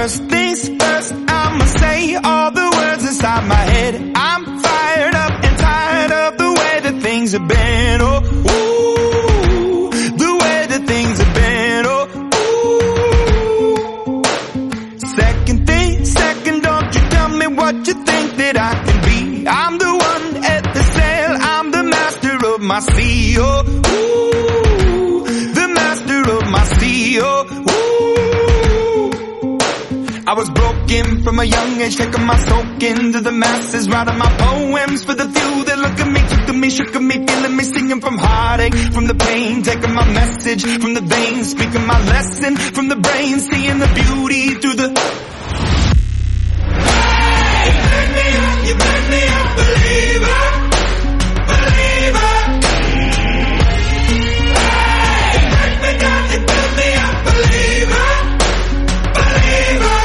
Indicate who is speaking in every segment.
Speaker 1: First things first, I'ma say all the words inside my head. I'm fired up and tired of the way that things have been. Oh, ooh, the way that things have been. Oh, ooh. Second thing, second, don't you tell me what you think that I can be. I'm the one at the sail, I'm the master of my sea. Oh, ooh, the master of my sea. Oh, ooh. I was broken from a young age, taking my soak into the masses, writing my poems for the few that look at me, took at me, shook at me, feeling me, singing from heartache, from the pain, taking my message from the veins, speaking my lesson from the brain, seeing the beauty through the... Hey, you make me a believer, believer. Hey, break me down, you build me a believer, believer.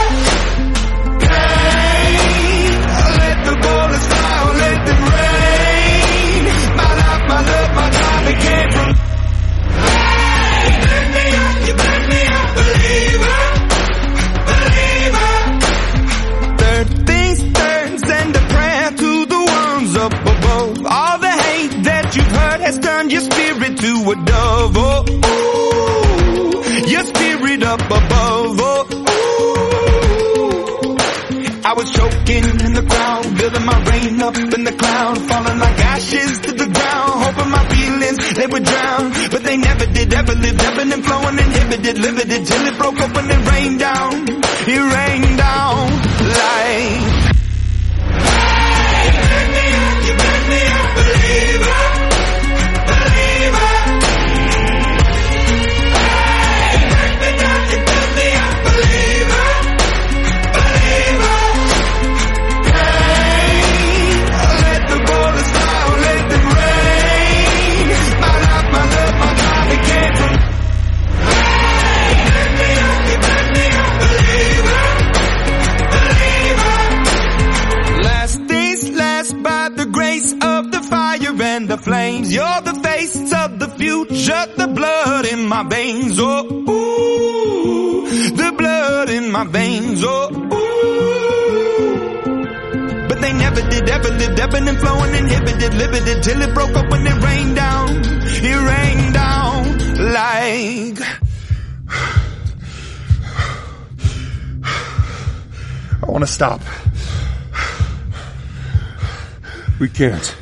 Speaker 1: Let the bullets fly, let them rain. My life, my love, my time, it came from... Hey, you make me a believer, believer. Third things third, send a prayer to the ones up above. All the hate that you've heard has turned your spirit to a dove. Oh, ooh, your spirit up above. Oh, ooh. I was choking in the crowd, building my rain up in the cloud, falling like ashes to the ground, hoping my feelings, they would drown. But they never did, ever lived, ebbing and flowing, inhibited, limited, till it broke open and rained down. It rained down like... Hey, you make me a believer, believer. Hey, break me down, you build me a believer, believer. Let the bullets fly, let them rain. My life, my love, my time, it came from... Hey, you make me a believer, believer. Last things last, by the grace of the fire and the flames. You're the face of the future, the blood in my veins. Oh, ooh, the blood in my veins. Oh, ooh. But they never did, ever lived, ebbing and flowing, inhibited, limited, till it broke up when it rained down. It rained down like...
Speaker 2: I want to stop. We can't.